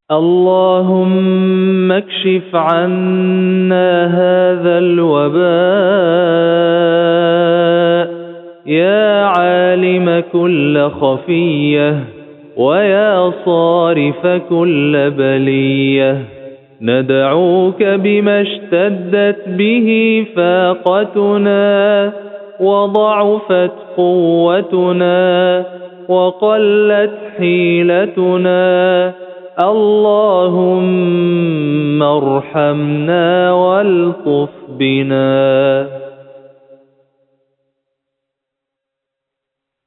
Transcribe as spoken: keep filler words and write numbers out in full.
اللهم اكشف عنا هذا الوباء يا عالم كل خفية ويا صارف كل بلية. ندعوك بما اشتدت به فاقتنا وضعفت قوتنا وقلت حيلتنا. اللهم ارحمنا والطف بنا.